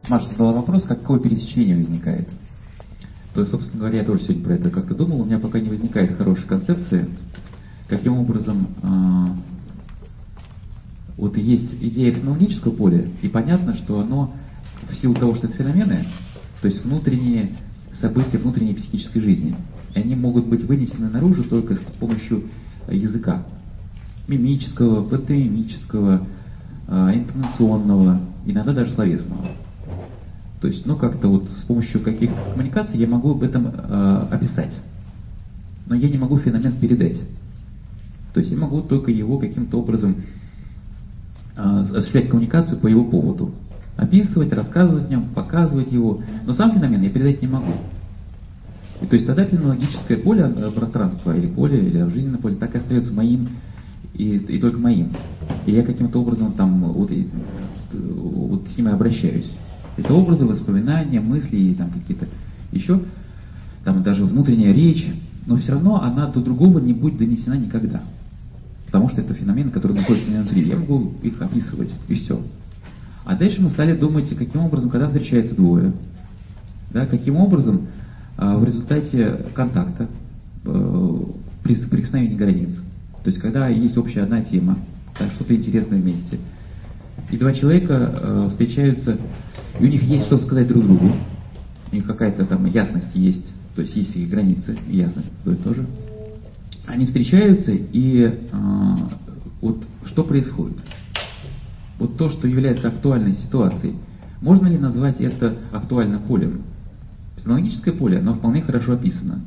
Маша задала вопрос, какое пересечение возникает. То есть, собственно говоря, я тоже сегодня про это как-то думал, у меня пока не возникает хорошей концепции, каким образом вот есть идея феноменологического поля, и понятно, что оно, в силу того, что это феномены, то есть внутренние события внутренней психической жизни, они могут быть вынесены наружу только с помощью языка, мимического, пантомимического, интонационного, иногда даже словесного. То есть, как-то вот с помощью каких-то коммуникаций я могу об этом описать, но я не могу феномен передать. То есть я могу только его каким-то образом осуществлять коммуникацию по его поводу. Описывать, рассказывать о нем, показывать его, но сам феномен я передать не могу. И то есть тогда феноменологическое поле пространства или поле, или жизненное поле так и остается моим и только моим. И я каким-то образом там вот с ним и обращаюсь. Это образы, воспоминания, мысли и там какие-то еще, там даже внутренняя речь, но все равно она до другого не будет донесена никогда. Потому что это феномены, которые находятся у меня внутри. Я могу их описывать, и все. А дальше мы стали думать, каким образом, когда встречаются двое, да, каким образом в результате контакта, при соприкосновении границ, то есть когда есть общая одна тема, да, что-то интересное вместе, и два человека встречаются, и у них есть что сказать друг другу, у них какая-то там ясность есть, то есть есть их границы, ясность тоже. Они встречаются, и вот что происходит? Вот то, что является актуальной ситуацией, можно ли назвать это актуальным полем? Феноменологическое поле, оно вполне хорошо описано.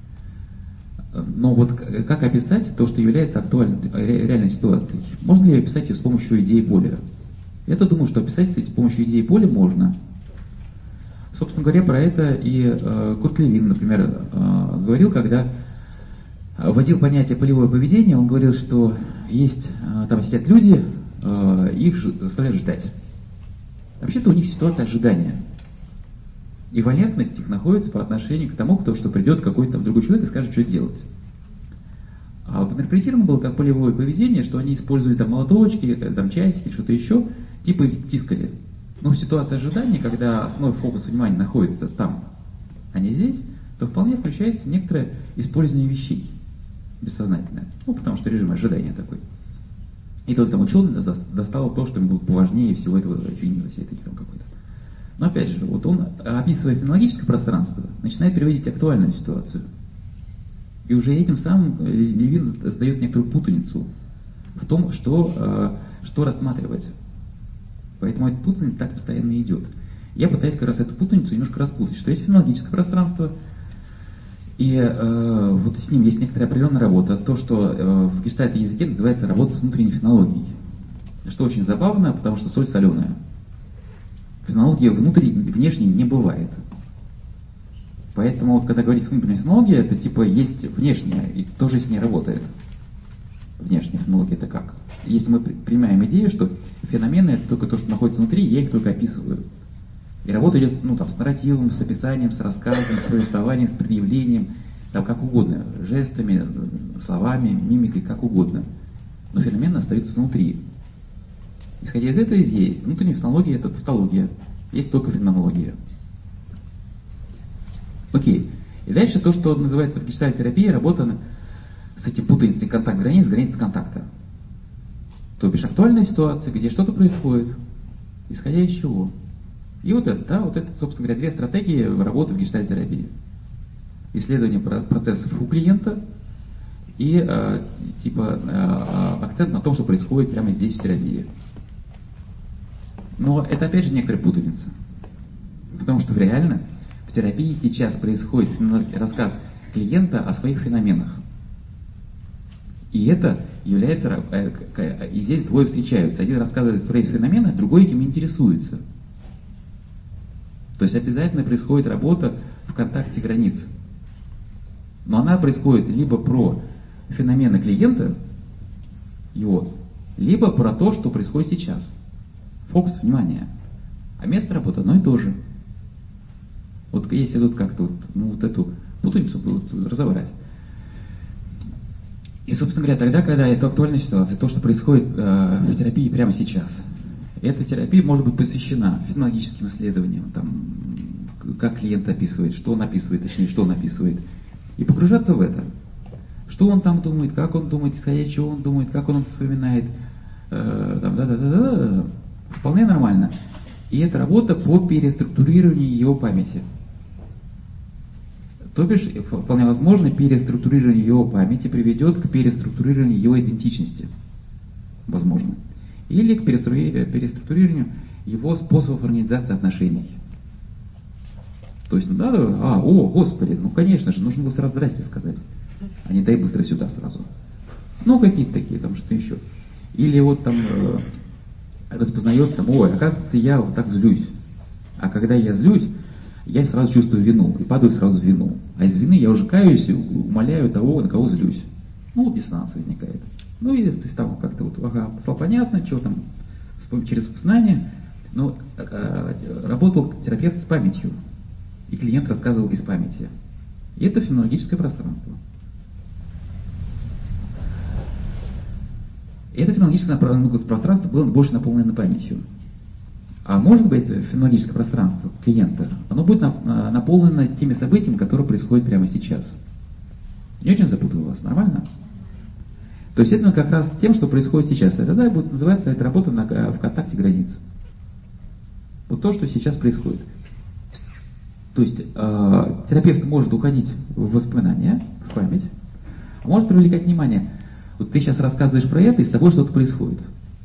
Но вот как описать то, что является актуальной, реальной ситуацией? Можно ли описать ее с помощью идеи поля? Я-то думаю, что описать с помощью идеи поля можно. Собственно говоря, про это и Курт Левин, например, говорил, когда вводил понятие полевое поведение, он говорил, что есть, там сидят люди, их заставляют ждать. Вообще-то у них ситуация ожидания. И валентность их находится по отношению к тому, что придет какой-то там другой человек и скажет, что делать. А интерпретировано было как полевое поведение, что они использовали там молоточки, там часики, что-то еще, типа их тискали. Но в ситуации ожидания, когда основной фокус внимания находится там, а не здесь, то вполне включается некоторое использование вещей бессознательное. Потому что режим ожидания такой. И тот там ученый достал то, что ему было поважнее всего этого фигни, всей этой там какой-то. Но опять же, вот он, описывая феноменологическое пространство, начинает переводить актуальную ситуацию. И уже этим самым Левин создает некоторую путаницу в том, что рассматривать. Поэтому эта путаница так постоянно идет. Я пытаюсь как раз эту путаницу немножко распутать, что есть феноменологическое пространство, и вот с ним есть некоторая определенная работа, то, что в гештальтовом языке называется работа с внутренней фенологией. Что очень забавно, потому что соль соленая. Фенологии внешней не бывает. Поэтому вот когда говорить внутренняя фенология, это типа есть внешняя, и тоже с ней работает. Внешняя фенология это как? Если мы принимаем идею, что феномены это только то, что находится внутри, я их только описываю. И работа идет с нарративом, с описанием, с рассказом, с повествованием, с предъявлением, там как угодно, жестами, словами, мимикой, как угодно. Но феномен остается внутри. Исходя из этой идеи, внутренняя фенология это тавтология. Есть только феноменология. Окей. И дальше то, что называется в гештальт-терапии, работа с этим путаницей контакт границ, границ контакта. То бишь актуальная ситуация, где что-то происходит, исходя из чего. И вот это, собственно говоря, две стратегии работы в гештальт-терапии. Исследование процессов у клиента и акцент на том, что происходит прямо здесь в терапии. Но это опять же некоторая путаница. Потому что реально в терапии сейчас происходит рассказ клиента о своих феноменах. И это является, и здесь двое встречаются. Один рассказывает про эти феномены, другой этим интересуется. То есть обязательно происходит работа в контакте границ. Но она происходит либо про феномены клиента, его, либо про то, что происходит сейчас. Фокус внимания. А место работы одно и то же. Вот если тут как-то вот эту путаницу будут разобрать. И, собственно говоря, тогда, когда это актуальная ситуация, то, что происходит в терапии прямо сейчас. Эта терапия может быть посвящена фенологическим исследованиям, там, как клиент описывает, что он описывает, точнее, что он описывает, и погружаться в это. Что он там думает, как он думает, исходя из чего он думает, как он вспоминает, вполне нормально. И это работа по переструктурированию его памяти. То бишь, вполне возможно, переструктурирование его памяти приведет к переструктурированию его идентичности. Возможно. Или к переструктурированию его способов организации отношений. То есть, Господи, конечно же, нужно было сразу здрасте сказать, а не дай быстро сюда сразу. Какие-то такие, там, что еще. Или вот там распознается, оказывается, я вот так злюсь. А когда я злюсь, я сразу чувствую вину и падаю сразу в вину. А из вины я уже каюсь и умоляю того, на кого злюсь. Диссонанс возникает. И ты там как-то стало понятно, что там через воспоминания. Но работал терапевт с памятью. И клиент рассказывал из памяти. И это феноменологическое пространство. И это феноменологическое пространство было больше наполнено памятью. А может быть, феноменологическое пространство клиента, оно будет наполнено теми событиями, которые происходят прямо сейчас. Не очень запутаю вас, нормально? То есть это как раз тем, что происходит сейчас. И тогда будет называться эта работа в контакте границ. Вот то, что сейчас происходит. То есть терапевт может уходить в воспоминания, в память, а может привлекать внимание. Вот ты сейчас рассказываешь про это, и с тобой что-то происходит.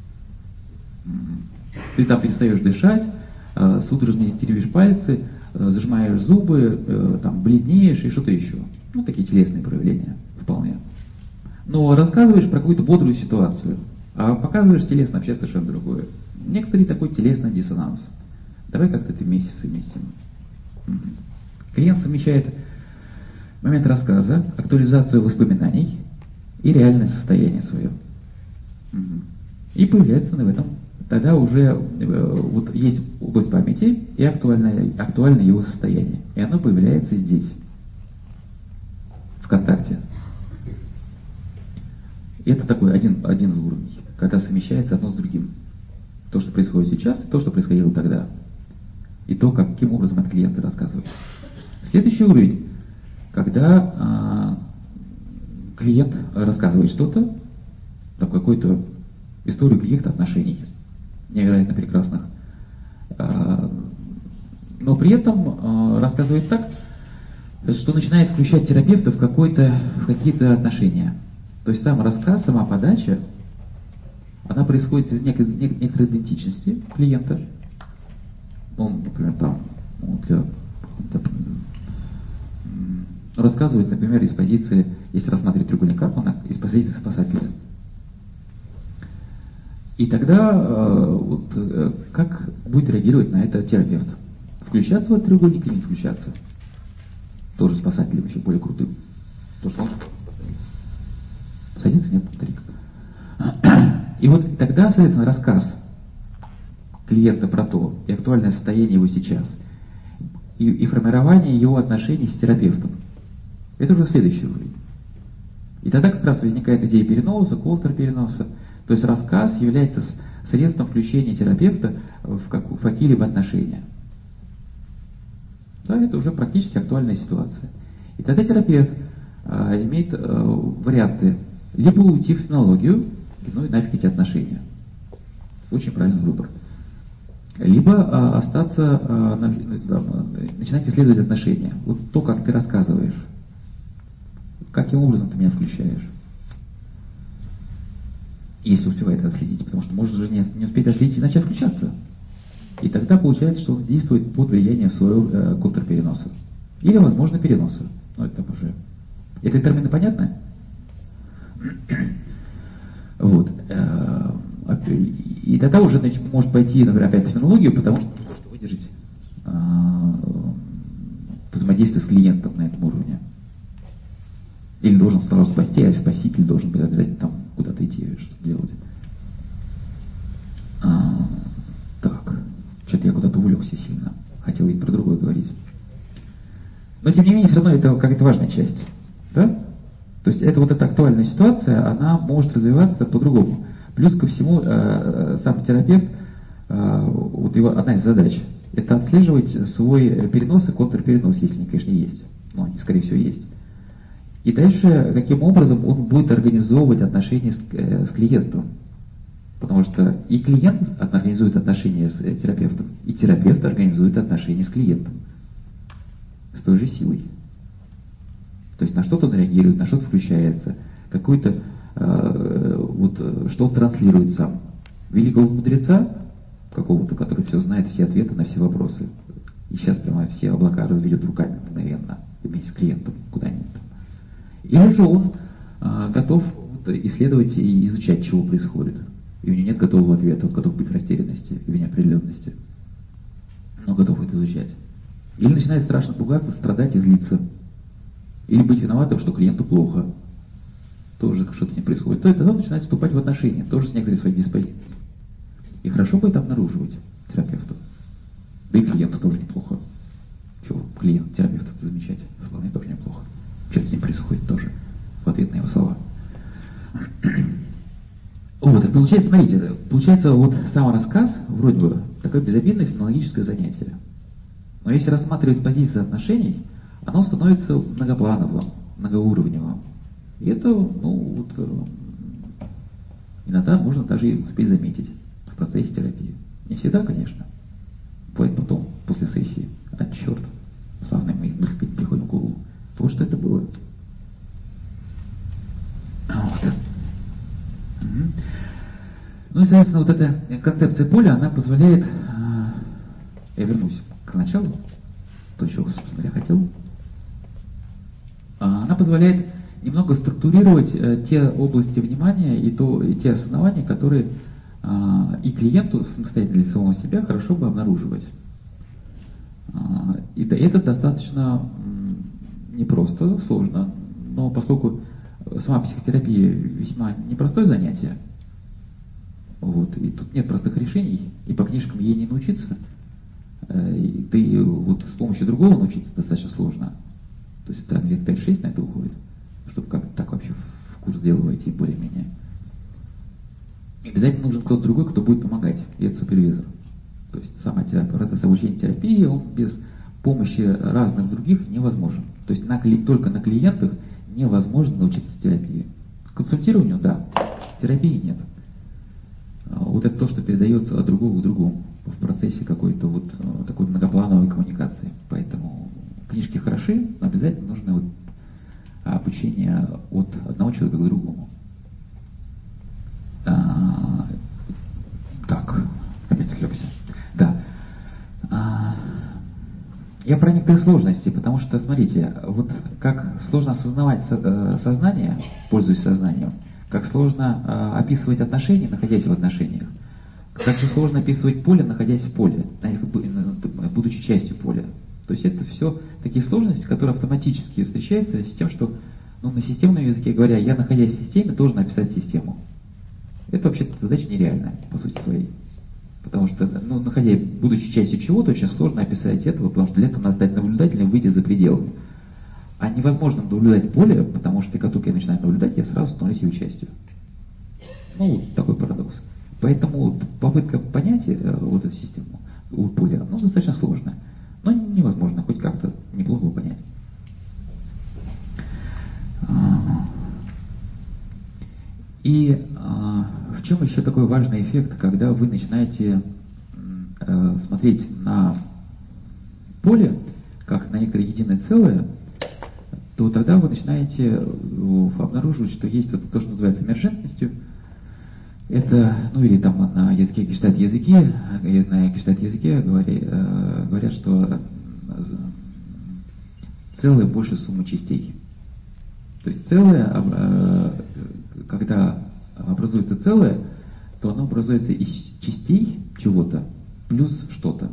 Ты там перестаешь дышать, судорожно теребишь пальцы, зажимаешь зубы, там, бледнеешь и что-то еще. Такие телесные проявления вполне. Но рассказываешь про какую-то бодрую ситуацию, а показываешь телесно вообще совершенно другое. Некоторый такой телесный диссонанс. Давай как-то это вместе совместим. Клиент совмещает момент рассказа, актуализацию воспоминаний и реальное состояние свое. И появляется в этом. Тогда уже есть область памяти и актуальное его состояние. И оно появляется здесь, в контакте. И это такой один из уровней, когда совмещается одно с другим. То, что происходит сейчас, и то, что происходило тогда. И то, каким образом от клиента рассказывают. Следующий уровень, когда клиент рассказывает что-то, там какую-то историю каких-то отношений, невероятно прекрасных, но при этом рассказывает так, что начинает включать терапевта в какие-то отношения. То есть сам рассказ, сама подача, она происходит из некоторой идентичности клиента. Он, например, рассказывает, например, из позиции, если рассматривать треугольник Карпмана, из позиции спасателя. И тогда как будет реагировать на это терапевт? Включаться в этот треугольник или не включаться? Тоже спасателем, еще более крутым. То, что он спасатель. Садится, нет, старик. И вот тогда, соответственно, рассказ клиента про то, и актуальное состояние его сейчас, и формирование его отношений с терапевтом. Это уже следующий уровень. И тогда как раз возникает идея переноса, контрпереноса. То есть рассказ является средством включения терапевта в какие-либо отношения. Да, это уже практически актуальная ситуация. И тогда терапевт имеет варианты. Либо уйти в фенологию, и нафиг эти отношения. Очень правильный выбор. Либо остаться, начинать исследовать отношения. Вот то, как ты рассказываешь. Каким образом ты меня включаешь? Если успевает отследить, потому что может же не успеть отследить и начать включаться. И тогда получается, что он действует под влиянием своего контрпереноса. Или, возможно, переноса. Но это уже... Это термины понятны? Вот. И тогда уже может пойти, например, опять в фенологию, потому что нужно просто выдержать взаимодействие с клиентом на этом уровне. Или должен сразу спасти, а спаситель должен быть обязательно там куда-то идти, что делать. Так, что-то я куда-то увлекся сильно. Хотел ведь про другое говорить. Но тем не менее, все равно это какая-то важная часть. Да? То есть это вот эта актуальная ситуация, она может развиваться по-другому. Плюс ко всему, сам терапевт вот его одна из задач, это отслеживать свой перенос и контрперенос, если они, конечно, есть. Но они, скорее всего, есть. И дальше, каким образом он будет организовывать отношения с клиентом. Потому что и клиент организует отношения с терапевтом, и терапевт организует отношения с клиентом. С той же силой. То есть на что-то он реагирует, на что-то включается, какой-то, что он транслирует сам. Великого мудреца, какого-то, который все знает, все ответы на все вопросы. И сейчас прямо все облака разведет руками мгновенно, вместе с клиентом куда-нибудь. Или же он готов исследовать и изучать, чего происходит. И у него нет готового ответа, он готов быть в растерянности и в неопределенности. Но готов это изучать. Или начинает страшно пугаться, страдать и злиться. Или быть виноватым, что клиенту плохо. Тоже что-то с ним происходит. То и тогда он начинает вступать в отношения, тоже с некоторой своей диспозицией. И хорошо бы это обнаруживать терапевту. Да и клиенту тоже неплохо. Чего? Клиент, терапевт, это замечательно. Вполне тоже неплохо. Что с ним происходит тоже в ответ на его слова. Вот, и получается, смотрите, вот сам рассказ, вроде бы, такое безобидное феноменологическое занятие. Но если рассматривать с позиции отношений, оно становится многоплановым, многоуровневым. И это, иногда можно даже и успеть заметить в процессе терапии. Не всегда, конечно. Бывает потом, после сессии. А черт, славные мои мысли приходят в голову. Вот что это было. Вот. Ну и, соответственно, вот эта концепция поля, она позволяет, я вернусь к началу, то, чего, собственно, я хотел, она позволяет немного структурировать те области внимания и те осознавания, которые и клиенту самостоятельно для самого себя хорошо бы обнаруживать. И это достаточно непросто, сложно, но поскольку сама психотерапия весьма непростое занятие, вот, и тут нет простых решений, и по книжкам ей не научиться, и ты вот с помощью другого научиться достаточно сложно. То есть там лет 5-6 на это уходит, чтобы как-то так вообще в курс дела войти более-менее. И обязательно нужен кто-то другой, кто будет помогать, и это супервизор. То есть сама процесс обучения терапии, он без помощи разных других невозможен. То есть только на клиентах невозможно научиться терапии. Консультированию, да, терапии нет. Вот это то, что передается от другого к другому в процессе какой-то вот такой многоплановой коммуникации. Поэтому книжки хороши, но обязательно нужно вот обучение от одного человека к другому. Так, опять отвлекся. Да. Я про некоторые сложности, потому что, смотрите, вот как сложно осознавать сознание, пользуясь сознанием, как сложно описывать отношения, находясь в отношениях, как же сложно описывать поле, находясь в поле, будучи частью поля. То есть это все такие сложности, которые автоматически встречаются с тем, что на системном языке говоря, я, находясь в системе, должен описать систему. Это вообще-то задача нереальная, по сути своей. Потому что, будучи частью чего-то, очень сложно описать этого, потому что для этого надо стать наблюдателем, выйти за пределы. А невозможно наблюдать поле, потому что как только я начинаю наблюдать, я сразу становлюсь его частью. Такой парадокс. Поэтому попытка понять вот эту систему поля, достаточно сложная. Но невозможно хоть как-то неплохо понять. И в чем еще такой важный эффект, когда вы начинаете смотреть на поле, как на некоторое единое целое, то тогда вы начинаете обнаруживать, что есть вот то, что называется эмержентностью. Это, или там на языке гештальт-языке, говорят, что целое больше суммы частей. То есть целое, когда образуется целое, то оно образуется из частей чего-то плюс что-то.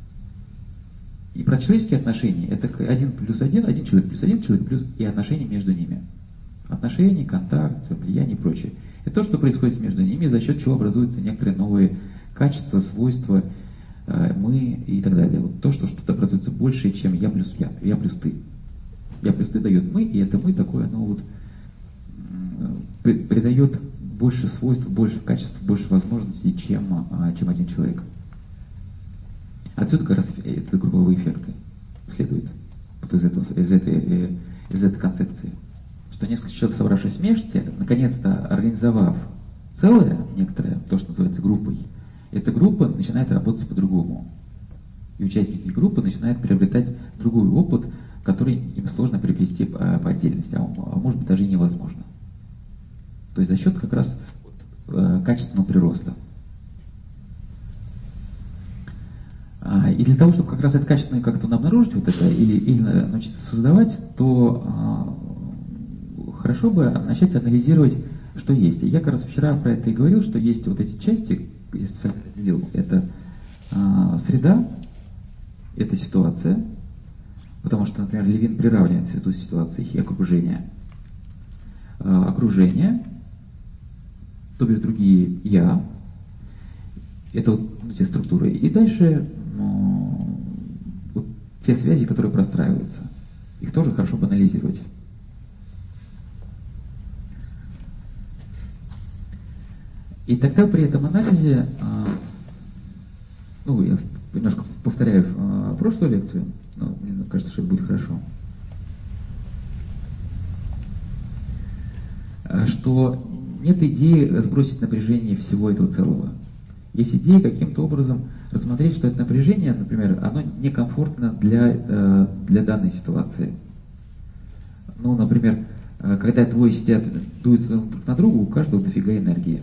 И про человеческие отношения это 1 плюс 1, один человек плюс и отношения между ними. Отношения, контакт, влияние и прочее. Это то, что происходит между ними, за счет чего образуются некоторые новые качества, свойства, мы и так далее. Вот то, что что-то образуется больше, чем я плюс ты. Я плюс ты дает мы, и это мы такое, оно придает больше свойств, больше качеств, больше возможностей, чем один человек. Отсюда как раз эти групповые эффекты следуют вот из этой концепции. Что несколько человек, собравшись вместе, наконец-то организовав целое, некоторое, то, что называется группой, эта группа начинает работать по-другому. И участники группы начинают приобретать другой опыт, который им сложно приобрести по отдельности, а может быть даже и невозможно. То есть за счет как раз качественного прироста. И для того, чтобы как раз это качественно как-то обнаружить вот это или научиться создавать, то хорошо бы начать анализировать, что есть. И я как раз вчера про это и говорил, что есть вот эти части, я специально разделил, это среда, это ситуация, потому что, например, Левин приравнивает среду ситуации и окружение. Окружение, то бишь другие я, это вот те структуры. И дальше вот те связи, которые простраиваются. Их тоже хорошо бы анализировать. И тогда при этом анализе, я немножко повторяю прошлую лекцию, но мне кажется, что это будет хорошо, что нет идеи сбросить напряжение всего этого целого. Есть идея каким-то образом рассмотреть, что это напряжение, например, оно некомфортно для данной ситуации. Ну, например, когда двое сидят, дуют друг на друга, у каждого дофига энергии.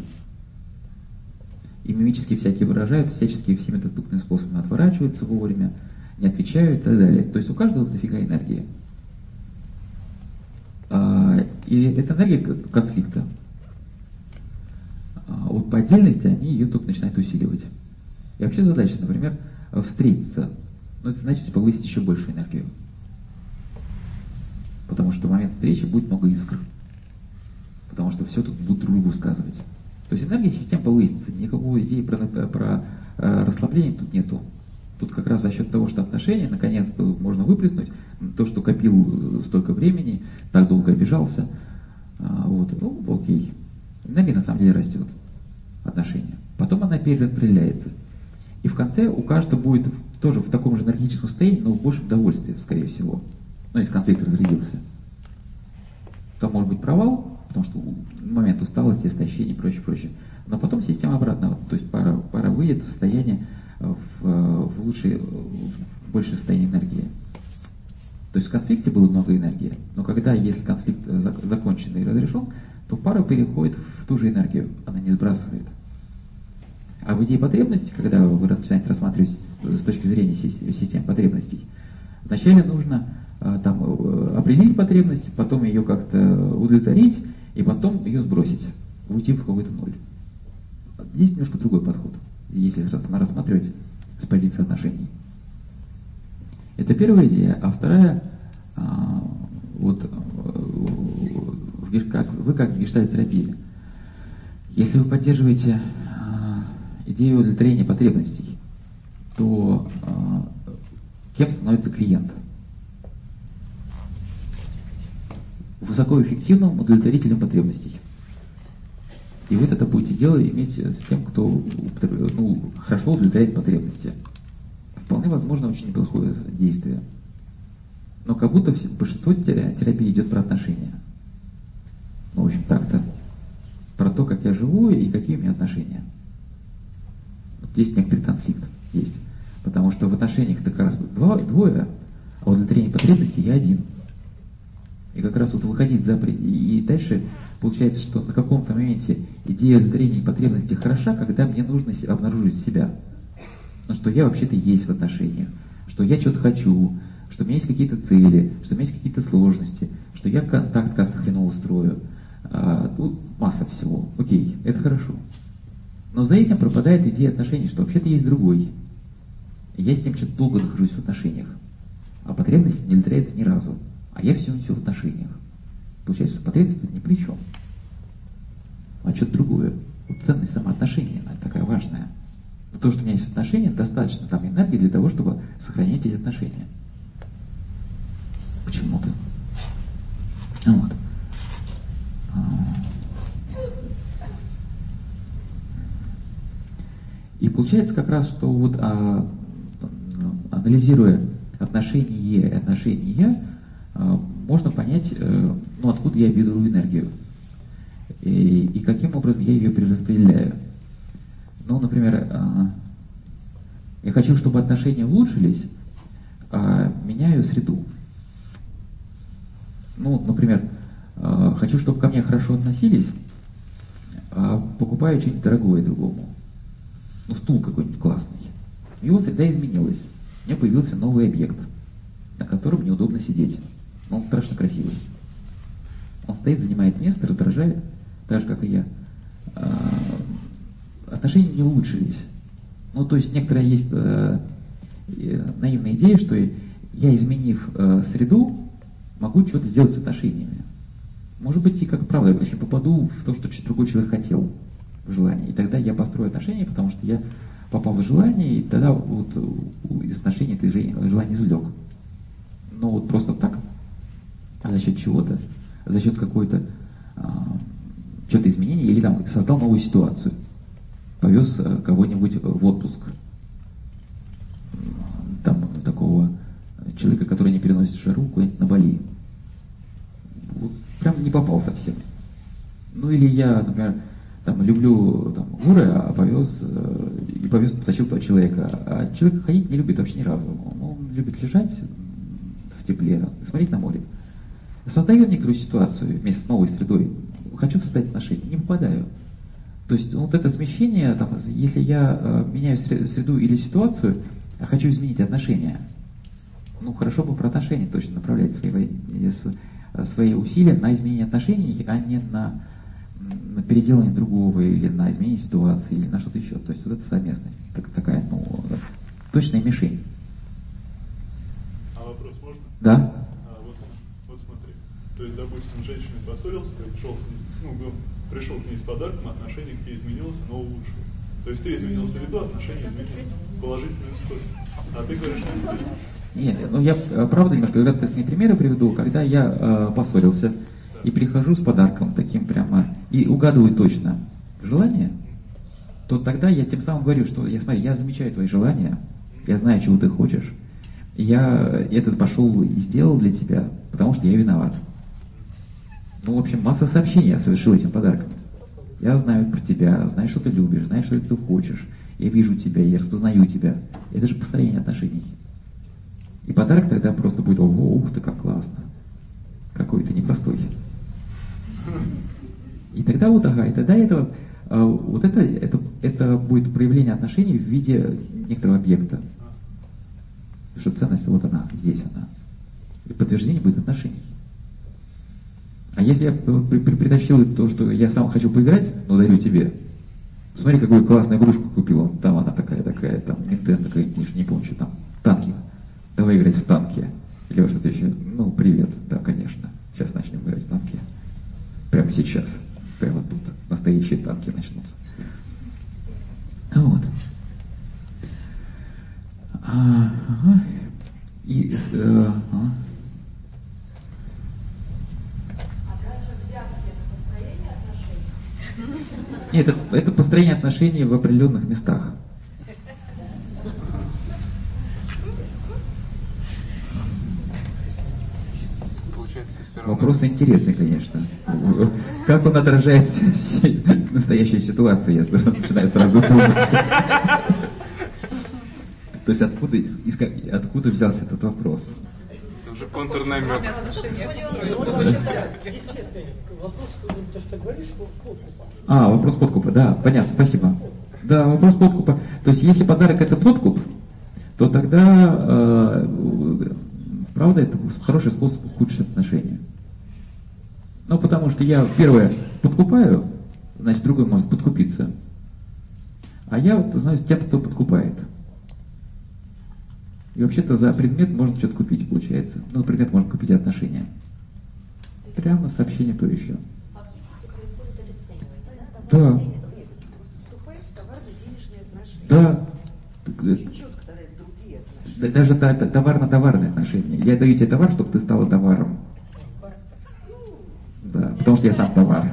И мимически всякие выражают, всячески всеми доступными способами отворачиваются вовремя, не отвечают и так далее. То есть у каждого дофига энергии. И эта энергия конфликта. Вот по отдельности они ее только начинают усиливать. И вообще задача, например, встретиться. Но это значит повысить еще больше энергию. Потому что в момент встречи будет много искр. Потому что все тут будут друг другу сказывать. То есть энергия систем повысится. Никакой идеи про расслабление тут нету. Тут как раз за счет того, что отношения наконец-то можно выплеснуть, то, что копил столько времени, так долго обижался, окей. Энергия на самом деле растет, отношения. Потом она перераспределяется. И в конце у каждого будет тоже в таком же энергетическом состоянии, но в большем удовольствии, скорее всего. Если конфликт разрядился. То может быть провал, потому что момент усталости, истощения и прочее. Но потом система обратно, то есть пара выйдет в состояние в большее состояние энергии. То есть в конфликте было много энергии, но если конфликт закончен и разрешен, то пара переходит в ту же энергию, она не сбрасывает. А в идее потребностей, когда вы начинаете рассматривать с точки зрения системы потребностей, вначале нужно определить потребность, потом ее как-то удовлетворить, и потом ее сбросить, уйти в какой-то ноль. Здесь немножко другой подход, если рассматривать с позиции отношений. Это первая идея, а вторая, вы как в гештальт-терапии. Если вы поддерживаете идею удовлетворения потребностей, то кем становится клиент? Высокоэффективным удовлетворителем потребностей. И вы это будете иметь с тем, кто хорошо удовлетворяет потребности. Вполне возможно очень неплохое действие. Но как будто большинство терапии идет про отношения. В общем, так-то. Про то, как я живу и какие у меня отношения. Здесь некоторый конфликт есть. Потому что в отношениях-то как раз двое, а в удовлетворении потребностей я один. И как раз выходить за и дальше получается, что на каком-то моменте идея удовлетворения потребностей хороша, когда мне нужно обнаружить себя. Что я вообще-то есть в отношениях, что я что-то хочу, что у меня есть какие-то цели, что у меня есть какие-то сложности, что я контакт как-то хреново строю. Масса всего. Окей, это хорошо. Но за этим пропадает идея отношений, что вообще-то есть другой. И я с ним что-то долго нахожусь в отношениях. А потребность не удовлетворяется ни разу. А я все в отношениях. Получается, что потребность тут ни при чем. А что-то другое. Ценность самоотношения, она такая важная. Но то, что у меня есть отношения, достаточно там энергии для того, чтобы сохранять эти отношения. Почему-то. И получается как раз, что анализируя отношения, можно понять, откуда я беру энергию и каким образом я ее перераспределяю. Например, я хочу, чтобы отношения улучшились, меняю среду. Например, хочу, чтобы ко мне хорошо относились, покупаю что-нибудь дорогое другому. Стул какой-нибудь классный. Его среда изменилась. У меня появился новый объект, на котором неудобно сидеть. Но он страшно красивый. Он стоит, занимает место, раздражает, так же, как и я. Отношения не улучшились. То есть некоторая есть наивная идея, что я, изменив среду, могу что-то сделать с отношениями. Может быть, и как правило, я очень попаду в то, что другой человек хотел в желании. И тогда я построю отношения, потому что я попал в желание, и тогда из отношений это желание извлек. Но просто так, за счет чего-то, за счет какой-то что-то изменения, или создал новую ситуацию. Повез кого-нибудь в отпуск. Такого человека, который не переносит жару, куда-нибудь на Бали. Прям не попал совсем. Или я, например, люблю горы, а потащил того человека. А человек ходить не любит вообще ни разу. Он любит лежать в тепле, смотреть на море. Создаю некоторую ситуацию вместе с новой средой. Хочу создать отношения, не попадаю. То есть это смещение, если я меняю среду или ситуацию, а хочу изменить отношения, хорошо бы про отношения точно направлять свои усилия на изменение отношений, а не на переделание другого, или на изменение ситуации, или на что-то еще. То есть это совместность, такая, точная мишень. А вопрос можно? Да. Вот смотри. То есть, допустим, женщина поссорился, пришел к ней с подарком, отношение к тебе изменилось, оно улучшилось. То есть ты изменил среду, отношения изменились в положительную сторону. А ты говоришь, что не изменилось. Нет, я правда немножко градостные примеры приведу, когда я поссорился и прихожу с подарком таким прямо, и угадываю точно желание, то тогда я тем самым говорю, что я замечаю твои желания, я знаю, чего ты хочешь, я это пошел и сделал для тебя, потому что я виноват. В общем, масса сообщений я совершил этим подарком. Я знаю про тебя, знаю, что ты любишь, знаю, что ты хочешь, я вижу тебя, я распознаю тебя. Это же построение отношений. И подарок тогда просто будет: ух ты, как классно. Какой ты непростой. И тогда это будет проявление отношений в виде некоторого объекта. Что ценность она, здесь она. И подтверждение будет отношений. А если я притащил то, что я сам хочу поиграть, но дарю тебе. Смотри, какую классную игрушку купил. Там она такая, там Nintendo какая-нибудь, не помню, что там. Танки. Давай играть в танки. Или что-то еще. Привет. Да, конечно. Сейчас начнем играть в танки. Прямо сейчас. Прямо тут. Настоящие танки начнутся. Вот. Ага. И... Нет, это построение отношений в определенных местах. Вопрос интересный, конечно. Как он отражает настоящую ситуацию, я начинаю сразу думать. То есть откуда взялся этот вопрос? Это уже контрнамек. Вопрос подкупа, да, понятно, спасибо. Да, вопрос подкупа. То есть если подарок это подкуп, то тогда, правда, это хороший способ ухудшить отношения. Потому что я, первое, подкупаю, значит, другой может подкупиться. А я знаю тех, кто подкупает. И вообще-то за предмет можно что-то купить, получается. Предмет можно купить отношения. Прямо сообщение то еще. Да. Да. Даже товарно-товарные отношения. Я даю тебе товар, чтобы ты стала товаром. Да, потому что я сам товар.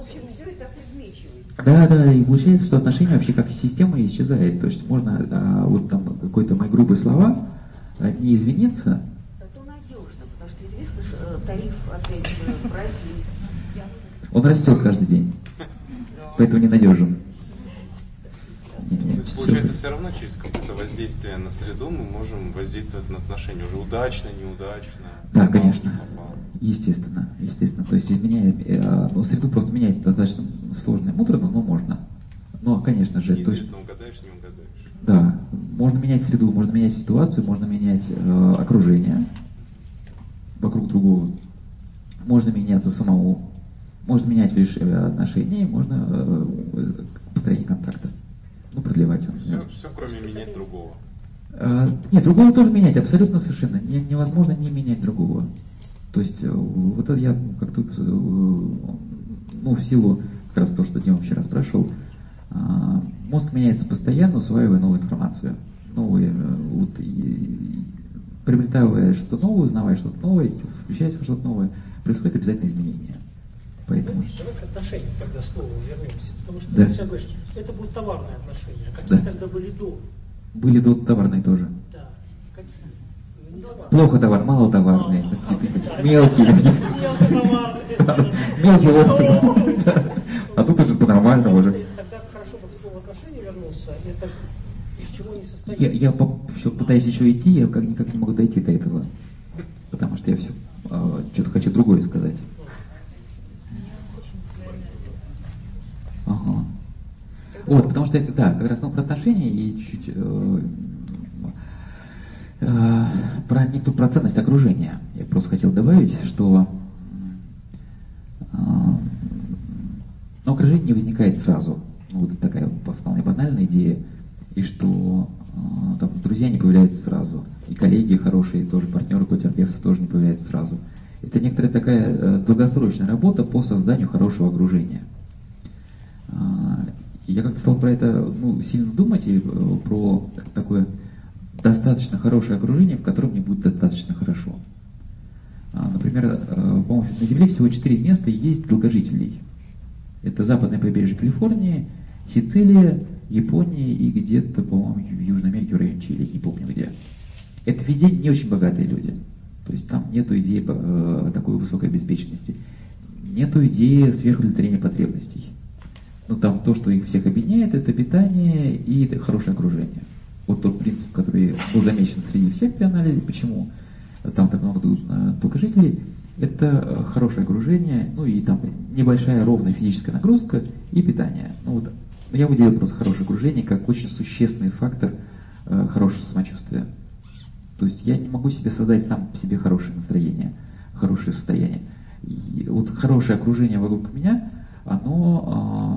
Да, и получается, что отношения вообще как система исчезает. То есть можно какой-то мои грубые слова не извиниться. Зато надежно, потому что известно, что тариф, опять же, в России. Он растет каждый день, поэтому ненадежен. То есть, получается, все равно через какое-то воздействие на среду мы можем воздействовать на отношения. Уже удачно, неудачно. Да, конечно. Естественно. То есть изменяет, среду просто менять достаточно сложно и муторно, но можно. Но, конечно же... Неизвестно, угадаешь, не угадаешь. Да. Можно менять среду, можно менять ситуацию, можно менять окружение вокруг другого. Можно меняться самому. Можно менять лишь отношения, можно построение контакта. Продлевать он. Все, кроме менять другого. Нет, другого тоже менять, абсолютно совершенно. Невозможно не менять другого. То есть, вот это я как-то, в силу как раз то, что Дима вчера спрашивал, мозг меняется постоянно, усваивая новую информацию. Приобретая что-то новое, узнавая что-то новое, включаясь во что-то новое, происходит обязательно изменение. Поэтому... Давай к отношениям тогда снова вернемся. Потому что да. ты сейчас говоришь, это будут товарные отношения. А какие тогда были до? Были до товарные тоже. Да. Какие? Плохо товар, мало товарные. Мелкие. Мелкие острые. А тут уже по-нормальному уже. Тогда хорошо бы к слову отношения вернулся. Это из чего не состоит? Я все пытаюсь еще идти, я никак не могу дойти до этого. Потому что я все что-то хочу другое сказать. Ага. Вот, потому что это, да, как раз про отношения и чуть про некоторую процентность окружения. Я просто хотел добавить, что окружение не возникает сразу. Вот такая вполне банальная идея. И что там, друзья не появляются сразу. И коллеги хорошие, тоже партнеры, котерапевты тоже не появляются сразу. Это некоторая такая долгосрочная работа по созданию хорошего окружения. Я как-то стал про это сильно думать и про такое достаточно хорошее окружение, в котором мне будет достаточно хорошо. Например, по-моему, на Земле всего 4 места есть долгожителей. Это западное побережье Калифорнии, Сицилия, Япония и где-то, по-моему, в Южной Америке, в районе Чили, не помню где. Это везде не очень богатые люди. То есть там нету идеи такой высокой обеспеченности. Нету идеи сверхудовлетворения потребностей. Там то, что их всех объединяет, это питание и это хорошее окружение. Вот тот принцип, который был замечен среди всех при анализе, почему там так много долгожителей, это хорошее окружение, и там небольшая ровная физическая нагрузка и питание. Я выделил просто хорошее окружение как очень существенный фактор хорошего самочувствия. То есть я не могу себе создать сам по себе хорошее настроение, хорошее состояние. И вот хорошее окружение вокруг меня, оно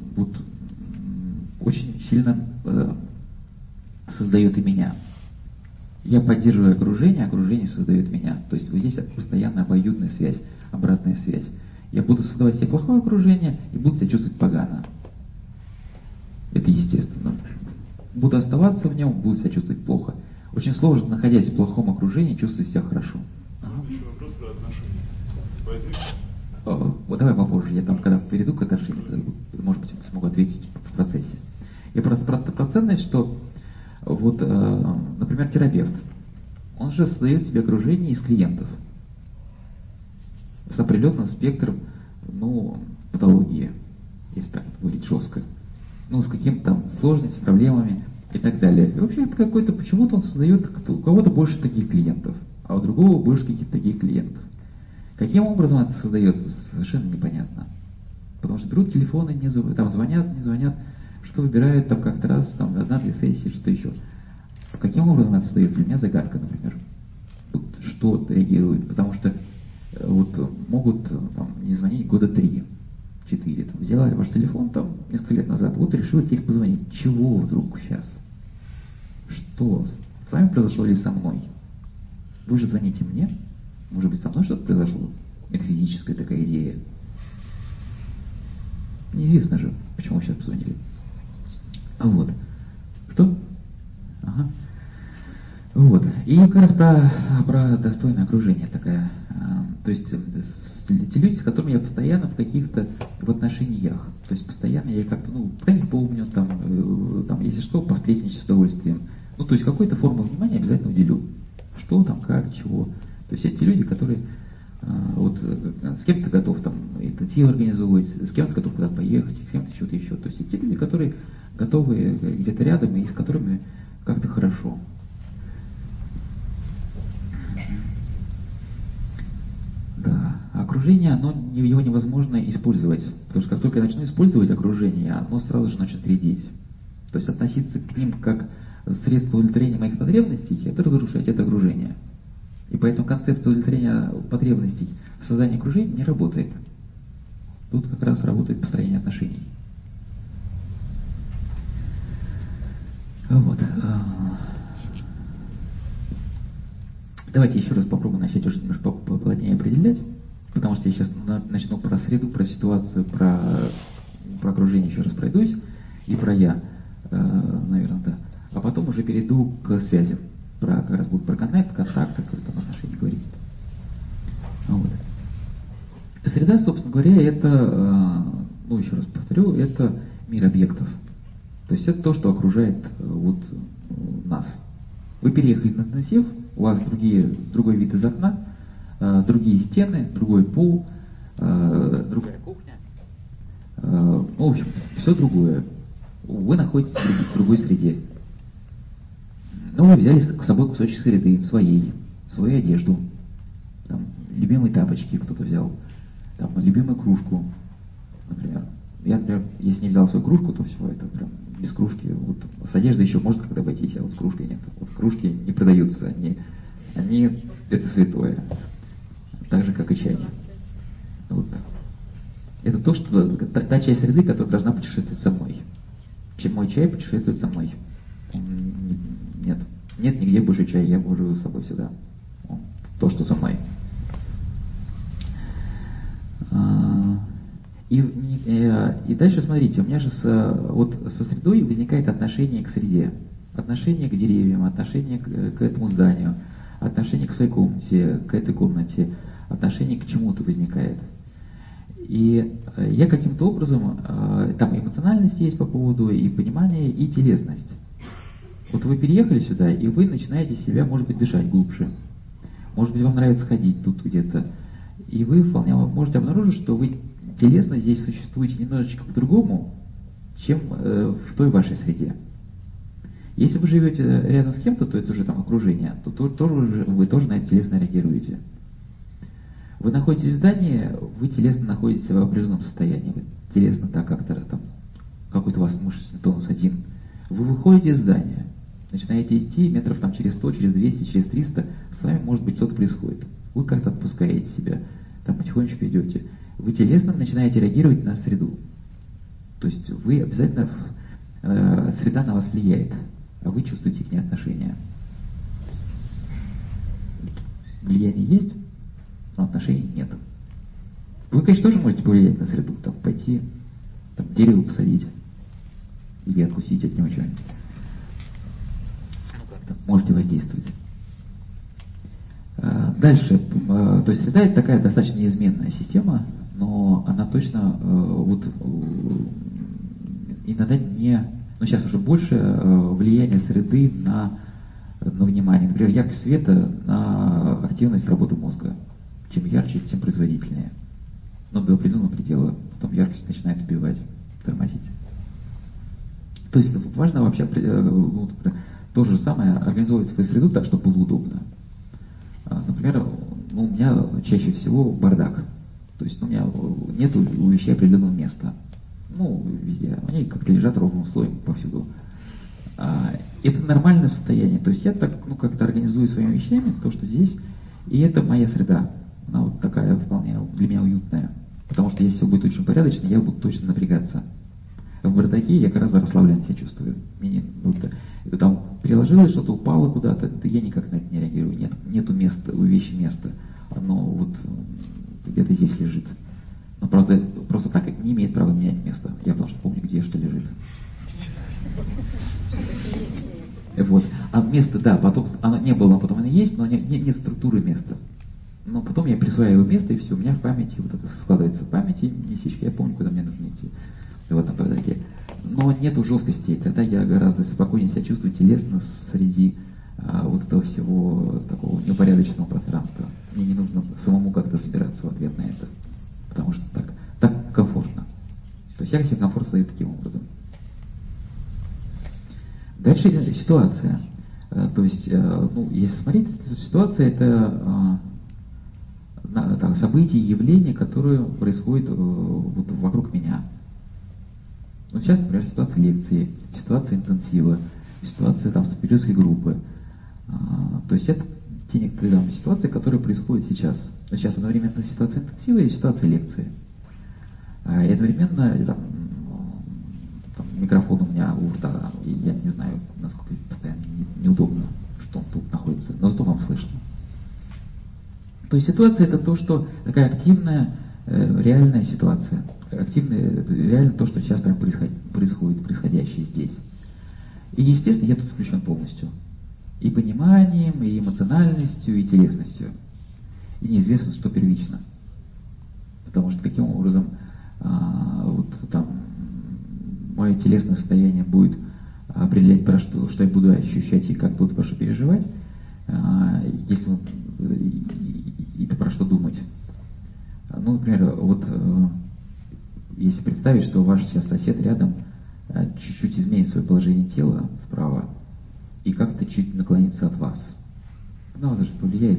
очень сильно создает и меня. Я поддерживаю окружение, окружение создает меня. То есть вот здесь постоянно обоюдная связь, обратная связь. Я буду создавать себе плохое окружение и буду себя чувствовать погано. Это естественно. Буду оставаться в нем, буду себя чувствовать плохо. Очень сложно, находясь в плохом окружении, чувствовать себя хорошо. Еще вопрос про отношения. Возник? Вот давай попозже, я там, когда перейду к отношениям, может быть, смогу ответить в процессе. Я просто про ценность, что вот, например, терапевт, он же создает себе окружение из клиентов с определенным спектром, патологии, если так говорить жестко, с какими-то там сложностями, проблемами и так далее. И вообще это какой-то, почему-то он создает, у кого-то больше таких клиентов, а у другого больше каких-то таких клиентов. Каким образом это создается, совершенно непонятно. Потому что берут телефоны, там звонят, не звонят, что выбирают там как-то раз, там 1-2 сессии, что-то еще. Каким образом это создается? Для меня загадка, например. Вот что реагирует, потому что могут не звонить года 3-4. Взяла ваш телефон несколько лет назад, решила теперь позвонить. Чего вдруг сейчас? Что с вами произошло или со мной? Вы же звоните мне? Может быть, со мной что-то произошло? Метафизическая такая идея. Неизвестно же, почему вы сейчас позвонили. Что? Ага. И как раз про достойное окружение такая. То есть те люди, с которыми я постоянно в каких-то отношениях. То есть постоянно я как-то, про них помню, если что, посплетничать с удовольствием. То есть какой-то форму внимания обязательно уделю. готовые где-то рядом и с которыми как-то хорошо. Да, окружение, его невозможно использовать, потому что как только я начну использовать окружение, оно сразу же начнет редеть. То есть относиться к ним как средство удовлетворения моих потребностей, это разрушать это окружение. И поэтому концепция удовлетворения потребностей в создании окружения не работает. Тут как раз работает построение отношений. Вот. Давайте еще раз попробуем начать уже немножко поплотнее определять, потому что я сейчас начну про среду, про ситуацию, про окружение еще раз пройдусь, и про я, наверное, да. А потом уже перейду к связям. Как раз буду про коннект, контакт, как там отношения говорить. Вот. Среда, собственно говоря, это, еще раз повторю, это мир объектов. То есть это то, что окружает нас. Вы переехали на интенсив, у вас другой вид из окна, другие стены, другой пол, другая кухня. В общем, все другое. Вы находитесь в другой среде. Но вы взяли с собой кусочек среды, свою одежду, там, любимые тапочки кто-то взял, там, любимую кружку, например. Я, например, если не взял свою кружку, то все, это прям без кружки. Вот с одеждой еще можно как-то обойтись, а вот с кружкой нет. Вот кружки не продаются, они это святое. Так же, как и чай. Вот. Это та часть среды, которая должна путешествовать со мной. Чем мой чай путешествует со мной. Нет нигде больше чая, я вожу с собой сюда. То, что со мной. И дальше смотрите, у меня же со средой возникает отношение к среде. Отношение к деревьям, отношение к этому зданию, отношение к своей комнате, к этой комнате, отношение к чему-то возникает. И я каким-то образом, там эмоциональность есть по поводу, и понимание, и телесность. Вот вы переехали сюда, и вы начинаете себя, может быть, дышать глубже. Может быть, вам нравится ходить тут где-то. И вы вполне можете обнаружить, что вы телесно здесь существуете немножечко по-другому, чем в той вашей среде. Если вы живете рядом с кем-то, то это уже там окружение, то вы тоже на это телесно реагируете. Вы находитесь в здании, вы телесно находитесь в определенном состоянии. Вы телесно так как-то там, какой-то у вас мышечный тонус один. Вы выходите из здания, начинаете идти метров там через 100, через 200, через 300, с вами может быть что-то происходит. Вы как-то отпускаете себя, там потихонечку идете. Вы телесно начинаете реагировать на среду. То есть вы обязательно, среда на вас влияет, а вы чувствуете к ней отношения. Влияние есть, но отношений нет. Вы, конечно, тоже можете повлиять на среду, там, пойти, там, дерево посадить, или откусить от него что-нибудь. Ну, как-то можете воздействовать. Дальше, то есть среда — это такая достаточно неизменная система, но она точно иногда сейчас уже больше влияние среды на внимание. Например, яркость света на активность работы мозга. Чем ярче, тем производительнее. Но до определенного предела. Потом яркость начинает убивать, тормозить. То есть важно вообще то же самое организовывать свою среду так, чтобы было удобно. Например, у меня чаще всего бардак. То есть у меня нет у вещей определенного места. Везде. Они как-то лежат ровным слоем повсюду. Это нормальное состояние. То есть я так, как-то организую своими вещами то, что здесь. И это моя среда. Она вот такая вполне для меня уютная. Потому что если все будет очень порядочно, я буду точно напрягаться. В бардаке я гораздо расслабленно себя чувствую. Там приложилось, что-то упало куда-то, я никак на это не реагирую. Нету места, у вещи места. Оно где-то здесь лежит. Но правда, просто так не имеет права менять место. Я потому что помню, где что лежит. Вот. А место, да, потом оно не было, потом оно есть, но нет структуры места. Но потом я присваиваю место, и все, у меня в памяти вот это складывается в памяти, месячки, я помню, куда мне нужно идти в этом бардаке. Но нету жесткости, тогда я гораздо спокойнее себя чувствую телесно среди этого всего такого неупорядоченного пространства. Мне не нужно самому как-то собираться в ответ на это, потому что так комфортно. То есть я себе комфорт создаю таким образом. Дальше ситуация. То есть, если смотреть, ситуация это события, явления, которые происходят вот вокруг меня. Вот сейчас, например, ситуация лекции, ситуация интенсива, ситуация там саперской группы. То есть это те некоторые там ситуации, которые происходят сейчас. Сейчас одновременно ситуация интенсива и ситуация лекции. И одновременно там микрофон у меня у рта, и я не знаю, насколько постоянно неудобно, что он тут находится, но зато вам слышно. То есть ситуация это то, что такая активная, реальная ситуация. Активная, реально то, что сейчас прям происходит, происходящее здесь. И естественно, я тут включен полностью. И пониманием, и эмоциональностью, и телесностью. И неизвестно, что первично. Потому что каким образом мое телесное состояние будет определять, про что я буду ощущать и как буду про что переживать, если это про что думать. Ну, например, если представить, что ваш сейчас сосед рядом чуть-чуть изменит свое положение тела справа и как-то чуть наклонится от вас, на вас же повлияет.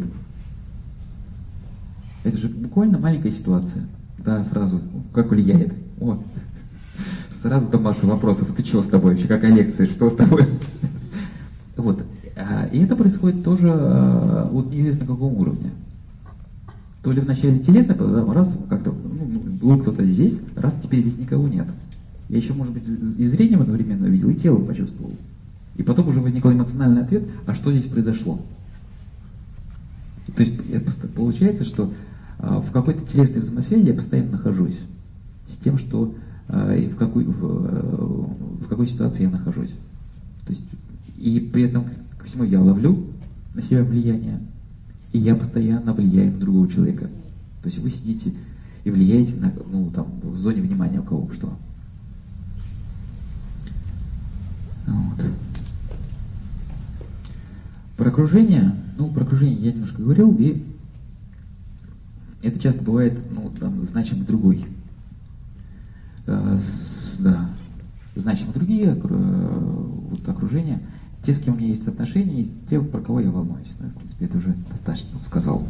Это же буквально маленькая ситуация. Да, сразу, как влияет. Сразу там масса вопросов. Ты что с тобой вообще? Какая лекция? Что с тобой? Вот. И это происходит тоже неизвестно на каком уровне. То ли вначале телесно, раз как-то был кто-то здесь, раз теперь здесь никого нет. Я еще, может быть, и зрением одновременно видел, и телом почувствовал. И потом уже возник эмоциональный ответ, а что здесь произошло? То есть получается, что в какой-то телесной взаимосвязи я постоянно нахожусь с тем, что в какой ситуации я нахожусь. То есть, и при этом ко всему я ловлю на себя влияние, и я постоянно влияю на другого человека. То есть вы сидите и влияете в зоне внимания у кого что. Вот. Про окружение я немножко говорил, и это часто бывает, значимый другой. Значимые другие окружения, те, с кем у меня есть отношения, и те, про кого я волнуюсь. В принципе, это уже достаточно сказал.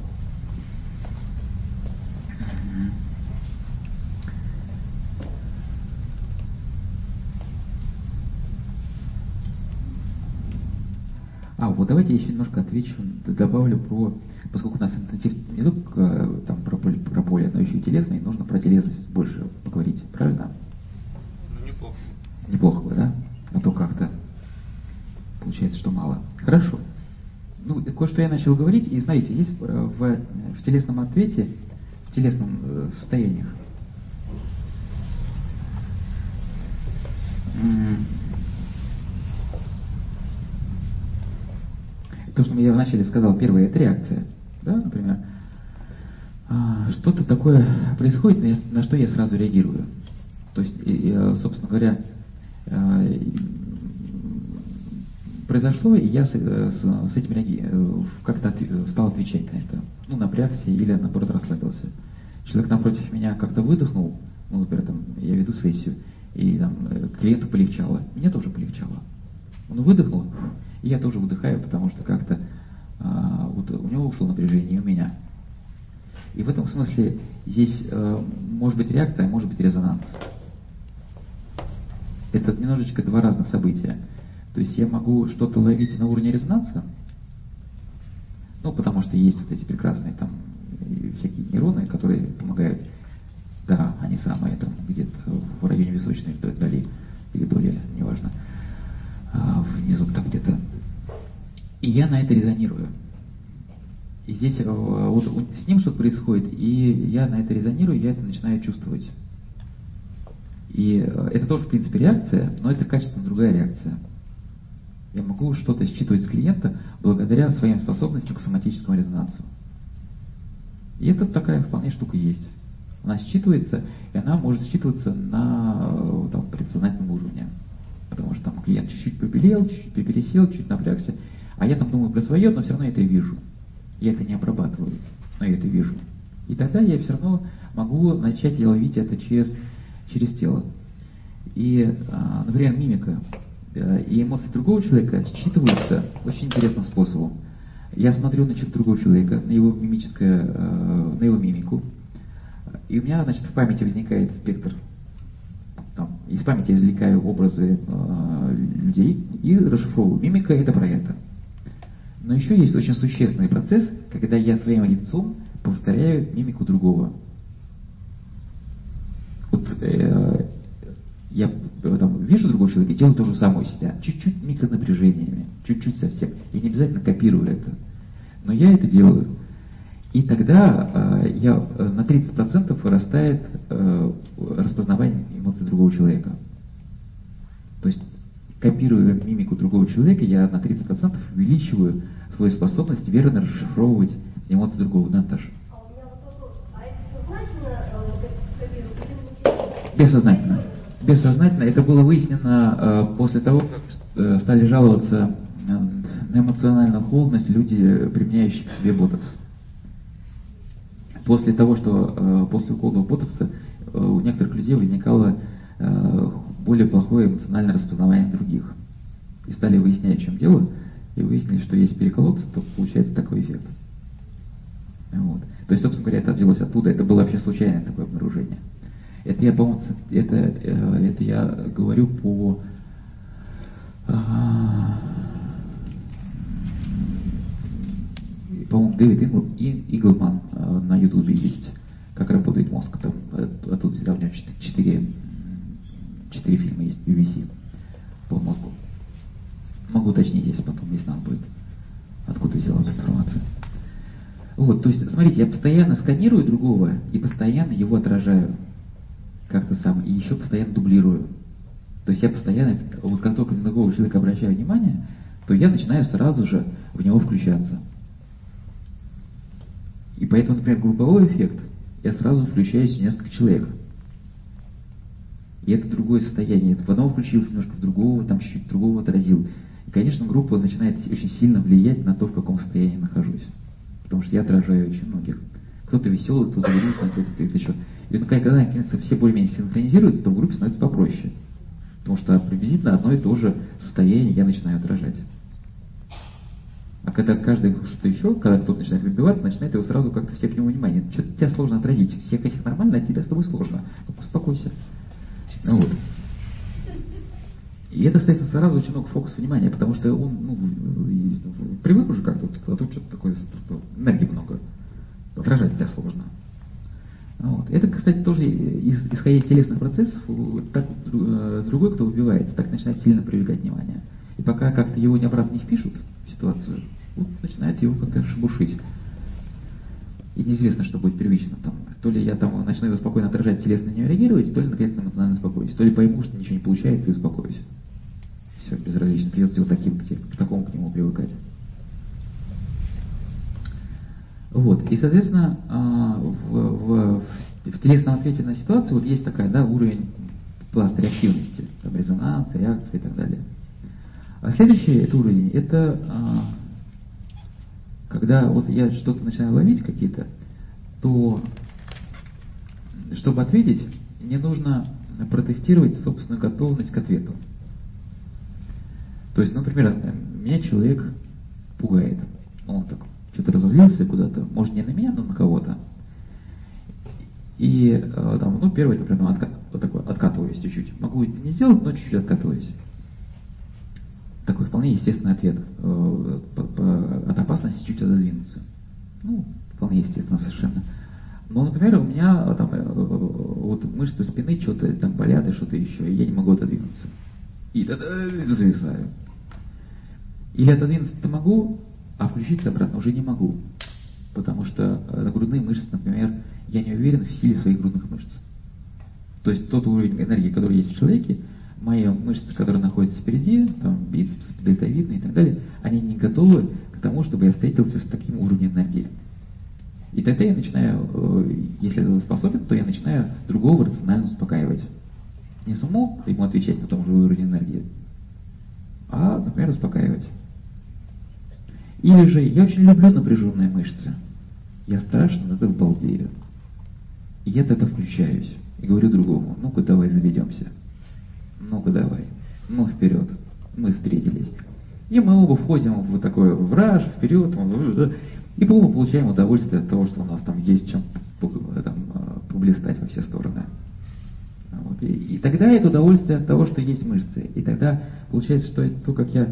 Давайте я еще немножко отвечу, добавлю поскольку у нас интенсив не только про поле, но еще и телесный, нужно про телесность больше поговорить, правильно? Неплохо. Неплохо, да? А то как-то получается, что мало. Хорошо. Кое-что я начал говорить, и смотрите, здесь в телесном ответе, в телесном состояниях, то, что я вначале сказал, первая это реакция, да, например, что-то такое происходит, на что я сразу реагирую. То есть, собственно говоря, произошло, и я с этим как-то стал отвечать на это. Напрягся или, наоборот, расслабился. Человек напротив меня как-то выдохнул, например, я веду сессию, и клиенту полегчало, мне тоже полегчало. Он выдохнул, и я тоже выдыхаю, потому что как-то у него ушло напряжение, и у меня. И в этом смысле здесь может быть реакция, а может быть резонанс. Это немножечко два разных события. То есть я могу что-то ловить на уровне резонанса, потому что есть вот эти прекрасные всякие нейроны, которые помогают, да, они самые где-то в районе височной доли или доли, неважно, внизу там где-то. И я на это резонирую. И здесь с ним что-то происходит, и я на это резонирую, я это начинаю чувствовать. И это тоже, в принципе, реакция, но это качественно другая реакция. Я могу что-то считывать с клиента благодаря своим способностям к соматическому резонансу. И это такая вполне штука есть. Она считывается, и она может считываться на предсознательном уровне. Потому что клиент чуть-чуть побелел, чуть-чуть попересел, чуть напрягся. А я думаю про свое, но все равно это вижу. Я это не обрабатываю, но я это вижу. И тогда я все равно могу начать ловить это через тело. И, например, мимика. И эмоции другого человека считываются очень интересным способом. Я смотрю на другого человека, на его мимику, и у меня, значит, в памяти возникает спектр. Из памяти я извлекаю образы людей и расшифровываю. Мимика — это про это. Но еще есть очень существенный процесс, когда я своим лицом повторяю мимику другого. Вот я вижу другого человека и делаю то же самое у себя. Чуть-чуть микронапряжениями, чуть-чуть совсем. Я не обязательно копирую это. Но я это делаю. И тогда на 30% вырастает распознавание эмоций другого человека. То есть, копируя мимику другого человека, я на 30% увеличиваю свою способность верно расшифровывать эмоции другого. Да, Наташа? А у меня вот вопрос. А это сознательно копируется? Бессознательно. Бессознательно. Это было выяснено после того, как стали жаловаться на эмоциональную холодность люди, применяющие к себе ботокс. После того, что после укола ботокса у некоторых людей возникало более плохое эмоциональное распознавание других. И стали выяснять, в чем дело, и выяснили, что если переколоться, то получается такой эффект. Вот. То есть, собственно говоря, это взялось оттуда, это было вообще случайное такое обнаружение. Это я, по-моему, это я говорю по по-моему, Дэвид Иглман на Ютубе есть, как работает мозг. Там, оттуда всегда у него 4 фильма есть BBC по мозгу. Могу уточнить, если потом, если надо будет, откуда взял эту информацию. Вот, то есть, смотрите, я постоянно сканирую другого и постоянно его отражаю как-то сам, и еще постоянно дублирую. То есть я постоянно, вот как только на другого человека обращаю внимание, то я начинаю сразу же в него включаться. И поэтому, например, групповой эффект, я сразу включаюсь в несколько человек. И это другое состояние. В одного включился, немножко в другого, там чуть-чуть другого отразил. И, конечно, группа начинает очень сильно влиять на то, в каком состоянии нахожусь. Потому что я отражаю очень многих. Кто-то веселый, кто-то грустный, кто-то еще. И вот когда наконец все более-менее синхронизируются, то в группе становится попроще. Потому что приблизительно одно и то же состояние я начинаю отражать. А когда каждый что-то еще, когда кто-то начинает выбиваться, начинает его сразу как-то все к нему внимание. Что-то тебя сложно отразить. Всех этих нормально, а тебя с тобой сложно. Ну, успокойся. Ну, вот. И это, кстати, сразу очень много фокуса внимания, потому что он привык уже как-то, а тут что-то такое, энергии много. Отражать тебя сложно. Вот. Это, кстати, тоже исходя из телесных процессов, так, другой, кто убивается, так начинает сильно привлекать внимание. И пока как-то его обратно не впишут в ситуацию, вот, начинает его как-то шебушить. И неизвестно, что будет первично. Там, то ли я там начну его спокойно отражать, телесно не реагировать, то ли наконец эмоционально успокоюсь, то ли пойму, что ничего не получается и успокоюсь. Все, безразлично. Придется вот к такому к нему привыкать. Вот. И, соответственно, в телесном ответе на ситуацию вот есть такая, да, уровень пласт реактивности, там, резонанс, реакция и так далее. А следующий это уровень, это когда вот я что-то начинаю ловить какие-то, то чтобы ответить, мне нужно протестировать собственную готовность к ответу. То есть, например, меня человек пугает, он так что-то разозлился куда-то, может не на меня, но на кого-то. И там, первый, например, откатываюсь чуть-чуть. Могу это не сделать, но чуть-чуть откатываюсь. Такой вполне естественный ответ. От опасности чуть отодвинуться. Вполне естественно совершенно. Но, например, у меня там вот мышцы спины что-то там болят и что-то еще, и я не могу отодвинуться. И тогда зависаю. Или отодвинуться-то могу, а включиться обратно уже не могу. Потому что грудные мышцы, например, я не уверен в силе своих грудных мышц. То есть тот уровень энергии, который есть в человеке, мои мышцы, которые находятся впереди, там бицепс, дельтовидные и так далее, они не готовы к тому, чтобы я встретился с таким уровнем энергии. И тогда я начинаю, если я способен, то я начинаю другого рационально успокаивать. Не самому ему отвечать на том же уровне энергии, а, например, успокаивать. Или же я очень люблю напряженные мышцы. Я страшно от этого балдею. И я тогда включаюсь и говорю другому: ну-ка давай заведемся. Ну-ка давай. Ну вперед. мы встретились. И мы оба входим в такой враж, вперед, и оба получаем удовольствие от того, что у нас там есть чем там, поблистать во все стороны. Вот. И тогда это удовольствие от того, что есть мышцы. И тогда получается, что это то, как я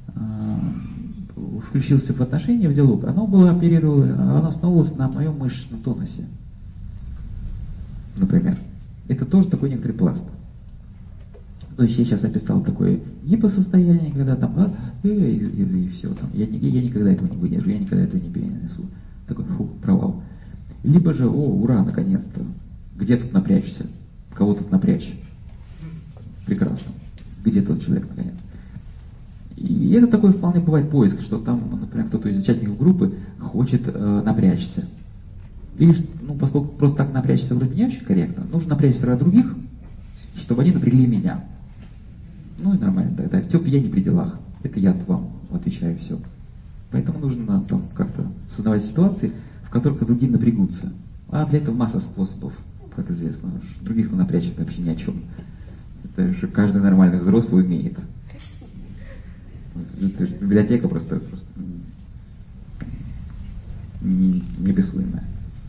включился в отношения, в диалог, оно основывалось на моем мышечном тонусе. Например. Это тоже такой некоторый пласт. То есть я сейчас описал такое гипосостояние, когда там, и все там. Я никогда этого не выдержу, я никогда этого не перенесу. Такой провал. Либо же, ура, наконец-то. Где тут напрячься? Кого тут напрячь? Прекрасно. Где тот человек, наконец? И это такой вполне бывает поиск, что там, например, кто-то из участников группы хочет напрячься. Или, поскольку просто так напрячься вроде не очень корректно, нужно напрячься ради других, чтобы они напрягли меня. Ну и нормально тогда. Все, я не при делах. Это я вам отвечаю, все. Поэтому нужно там как-то создавать ситуации, в которых другие напрягутся. А для этого масса способов, как известно. Других напрячь вообще ни о чем. Это же каждый нормальный взрослый умеет. Это же библиотека просто неописуемая.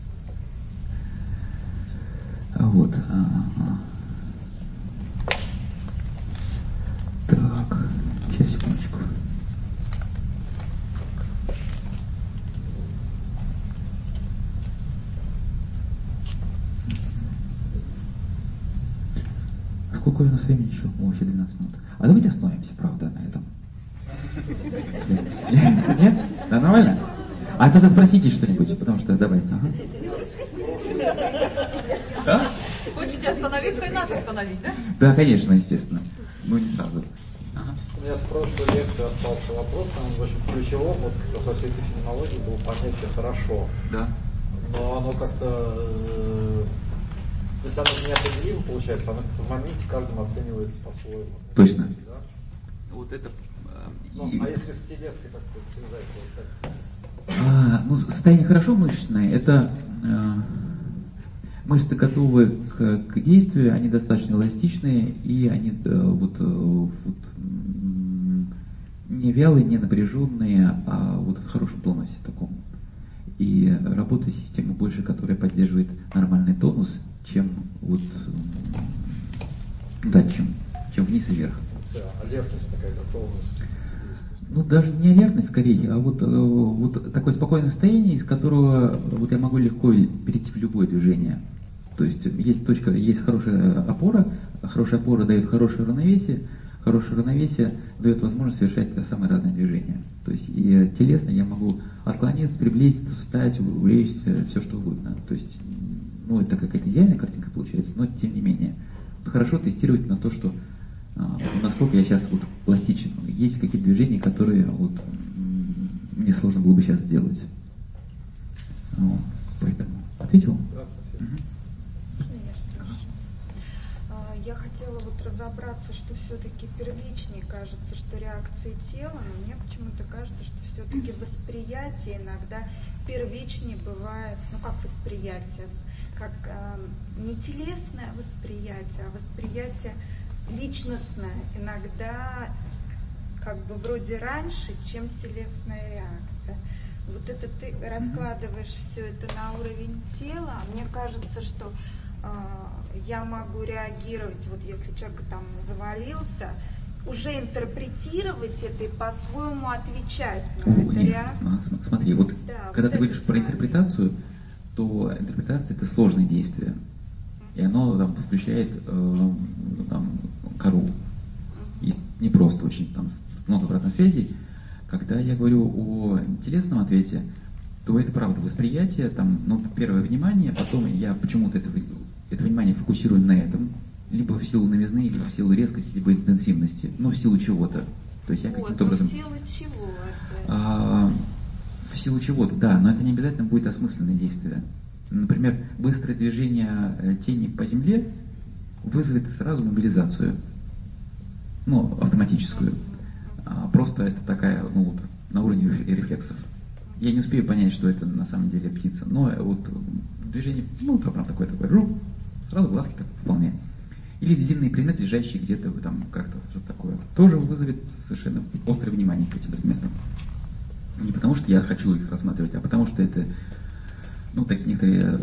Вот. Так, сейчас, секундочку. Сколько у нас времени еще? Еще 12 минут. А давайте остановимся, правда, на этом. Нет? Да, нормально? А тогда спросите что-нибудь, потому что давайте. Да? Хочете остановиться, и нас остановить, да? Да, конечно, естественно. Ну, не сразу. У меня с прошлой лекции остался вопрос, он очень ключевым, вот как раз во всей этой феноменологии было понятие «хорошо». Да. Но оно как-то... То есть оно неопределимо получается, оно в моменте каждым оценивается по-своему. Точно. Да? Вот это... А если с телеской как-то связать? Вот так? Состояние хорошо мышечное, это мышцы готовы к действию, они достаточно эластичные, и они не вялые, не напряженные, а вот в хорошем тонусе таком. И работает система больше, которая поддерживает нормальный тонус, чем чем вниз и вверх. Алертность такая, готовность. Даже не алертность скорее, а вот такое спокойное состояние, из которого я могу легко перейти в любое движение. То есть есть точка, есть хорошая опора дает хорошее равновесие дает возможность совершать самые разные движения. То есть и телесно я могу отклониться, приблизиться, встать, улечься, все что угодно. То есть, это какая-то идеальная картинка получается, но тем не менее. Хорошо тестировать на то, что насколько я сейчас пластичен. Есть какие-то движения, которые мне сложно было бы сейчас сделать. Поэтому ответил? Да, я хотела разобраться, что все-таки первичнее кажется, что реакции тела, но мне почему-то кажется, что все-таки восприятие иногда первичнее бывает, как восприятие, как не телесное восприятие, а восприятие личностное, иногда вроде раньше, чем телесная реакция. Это ты раскладываешь все это на уровень тела, а мне кажется, что я могу реагировать, если человек там завалился, уже интерпретировать это и по-своему отвечать на эту реакцию. Смотри, когда ты говоришь про интерпретацию, то интерпретация это сложное действие. И оно включает кору. И не просто очень много обратной связи. Когда я говорю о телесном ответе, то это правда восприятие, первое внимание, потом я почему-то это внимание фокусирую на этом, либо в силу новизны, либо в силу резкости, либо интенсивности, в силу чего-то. То есть я каким-то образом... В силу чего в силу чего-то, да, но это не обязательно будет осмысленное действие. Например, быстрое движение тени по земле вызовет сразу мобилизацию, автоматическую. Просто это такая, на уровне рефлексов. Я не успею понять, что это на самом деле птица, но движение, прям такое, сразу глазки так вполне. Или длинный предмет, лежащий где-то там как-то, что-то такое, тоже вызовет совершенно острое внимание к этим предметам. Не потому, что я хочу их рассматривать, а потому, что это, такие некоторые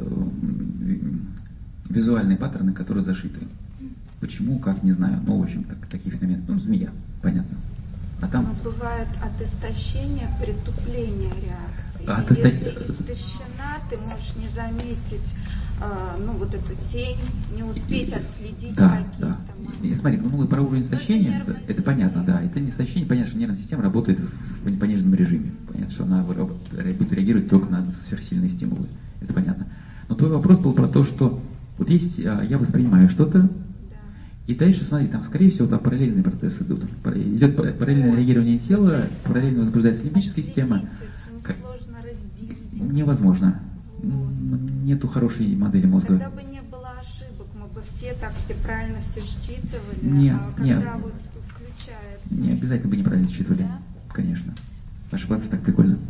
визуальные паттерны, которые зашиты. Почему, как, не знаю, в общем, такие феномены. Змея, понятно. А там... Но бывает от истощения притупление реакции. Если истощена, ты можешь не заметить эту тень, не успеть отследить какие-то моменты. Смотри, про уровень истощения, это понятно, да. Это не истощение, понятно, что нервная система работает в пониженном режиме. Понятно, что она будет реагировать только на сверхсильные стимулы. Это понятно. Но твой вопрос был про то, что вот есть, я воспринимаю что-то, и дальше, смотри, там, скорее всего, там параллельные процессы идут. Идет параллельное реагирование тела, параллельно возбуждается лимбическая система. Сложно разделить. Невозможно. Нету хорошей модели мозга. Тогда бы не было ошибок, мы бы все правильно все считывали, когда включается. Не обязательно бы неправильно считывали. Да? Конечно. Ошибаться так прикольно.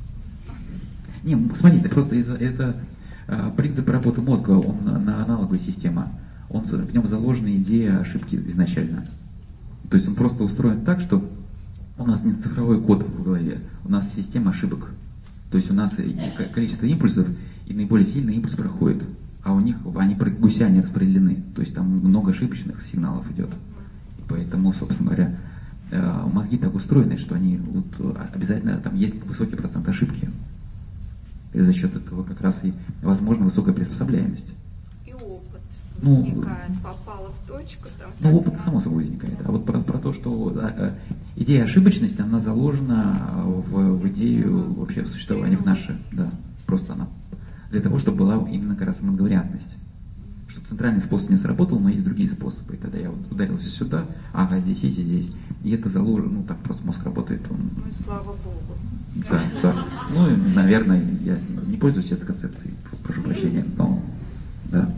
Смотрите, просто это принцип работы мозга, он на аналоговая система. В нем заложена идея ошибки изначально. То есть он просто устроен так, что у нас не цифровой код в голове, у нас система ошибок. То есть у нас количество импульсов, и наиболее сильный импульс проходит. А у них, они гусяне распределены. То есть там много ошибочных сигналов идет. Поэтому, собственно говоря, мозги так устроены, что они обязательно, там есть высокий процент ошибки. И за счет этого как раз и возможна высокая приспособляемость. Возникает, попала в точку. Опыт само собой возникает. А вот про то, что идея ошибочности, она заложена в идею вообще существования в наше. Да, просто она для того, чтобы была именно как раз многовариантность. Что центральный способ не сработал, но есть другие способы. И тогда я ударился сюда, здесь есть и здесь. И это заложено, так просто мозг работает. И слава Богу. Да. Наверное, я не пользуюсь этой концепцией, прошу прощения, но да.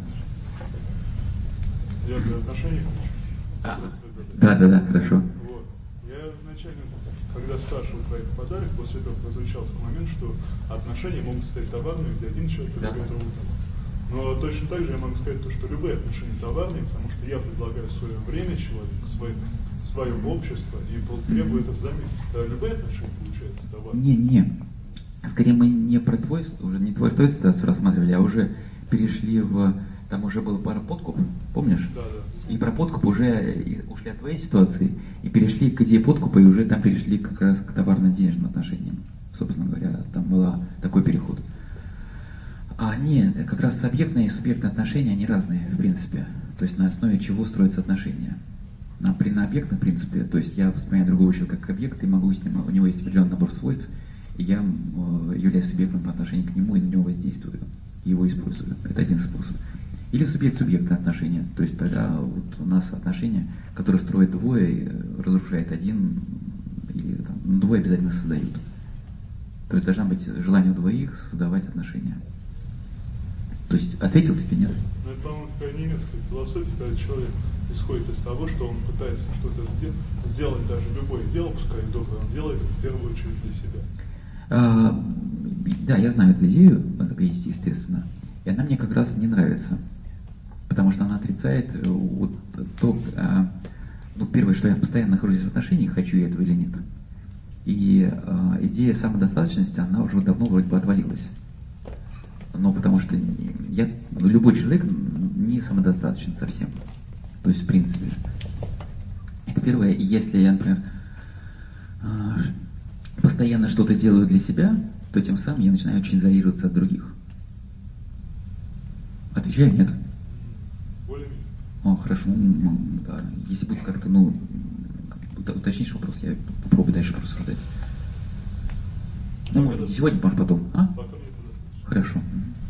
Я для отношений Да, хорошо. Вот. Я вначале, когда спрашивал про этот подарок, после этого прозвучал такой момент, что отношения могут стать товарными, где один человек предлагает другому. Но точно так же я могу сказать, что любые отношения товарные, потому что я предлагаю свое время человеку, свое общество, и требую это взамен. Да, любые отношения получаются товарными. Не. Скорее мы не про твою ситуацию рассматривали, а уже перешли там уже был пара подкуп, помнишь? Да. И про подкуп уже ушли от твоей ситуации и перешли к идее подкупа, и уже там перешли как раз к товарно-денежным отношениям. Собственно говоря, там был такой переход. Нет, как раз объектные и субъектные отношения, они разные, в принципе. То есть на основе чего строятся отношения. На объектном принципе, то есть я воспринимаю другого человека как объект, и могу с ним, у него есть определенный набор свойств, и я являюсь субъектом по отношению к нему и на него воздействую, его использую. Это один способ. Или субъект-субъектные отношения. То есть тогда у нас отношения, которые строят двое, и разрушает один, или двое обязательно создают. То есть должна быть желание у двоих создавать отношения. То есть ответил ты или нет? Это, по-моему, такая немецкая философия, когда человек исходит из того, что он пытается что-то сделать, даже любое дело, пускай доброе, он делает в первую очередь для себя. Да, я знаю эту идею, это есть, естественно. И она мне как раз не нравится. Потому что она отрицает первое, что я постоянно нахожусь в отношениях, хочу я этого или нет. И идея самодостаточности, она уже давно вроде бы отвалилась. Но потому что любой человек не самодостаточен совсем. То есть, в принципе. Это первое. И если я, например, постоянно что-то делаю для себя, то тем самым я начинаю очень изолироваться от других. Отвечаю, нет? Хорошо. Да. Если будет как-то, уточнишь вопрос, я попробую дальше порассуждать. Может, не сегодня, может, потом. Хорошо.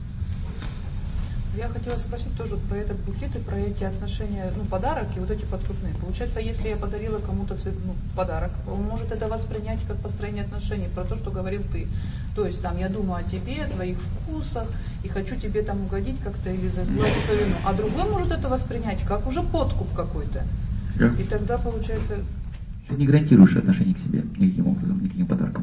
Я хотела спросить тоже про этот букет и про эти отношения, подарок и вот эти подкупные. Получается, если я подарила кому-то подарок, он может это воспринять как построение отношений, про то, что говорил ты. То есть я думаю о тебе, о твоих вкусах, и хочу тебе угодить как-то или заслать свою вину. А другой может это воспринять как уже подкуп какой-то. Да. И тогда получается... Ты не гарантируешь отношение к себе никаким образом, никаким подарком.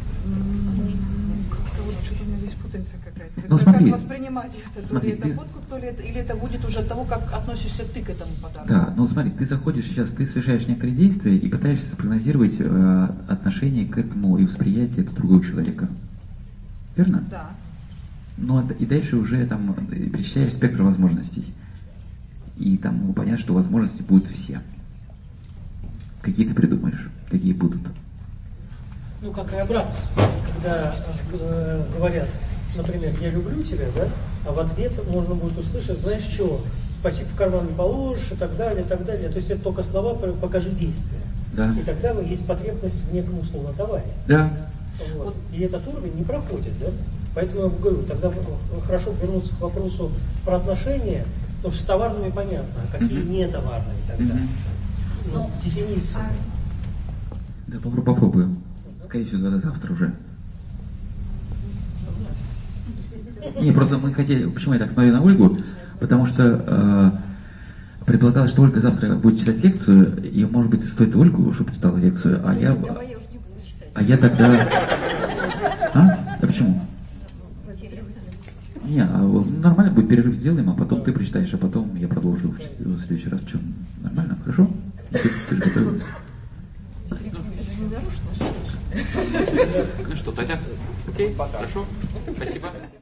Как-то что-то у меня здесь путаница какая-то. Смотри, как воспринимать это? То ли это подкуп, то или это будет уже от того, как относишься ты к этому подарку? Да, ну смотри, ты заходишь сейчас, ты совершаешь некоторые действия и пытаешься спрогнозировать отношение к этому и восприятие другого человека. Верно? Да. Ну и дальше уже там перечисляешь спектр возможностей. И там понятно, что возможности будут все. Какие ты придумаешь, какие будут. Ну, как и обратно. Когда говорят, например, я люблю тебя, да, а в ответ можно будет услышать, знаешь что, спасибо, в карман не положишь, и так далее, и так далее. То есть это только слова, покажи действия. Да. И тогда есть потребность в неком условном товаре. Да. Вот. И этот уровень не проходит, да? Поэтому я говорю, тогда хорошо вернуться к вопросу про отношения, потому что с товарными понятно, а какие не товарные тогда. Ну, дефиниция. Да, попробую. Скорее всего, завтра уже. Не, просто мы хотели, почему я так смотрю на Ольгу, потому что предполагалось, что Ольга завтра будет читать лекцию, и, может быть, стоит Ольгу, чтобы читала лекцию, а я тогда... А почему? Не, нормально будет, перерыв сделаем, а потом ты прочитаешь, а потом я продолжу в следующий раз. Чем? Нормально? Хорошо? Ты же готовилась? Ну что, Татьяна? Окей, хорошо. Спасибо.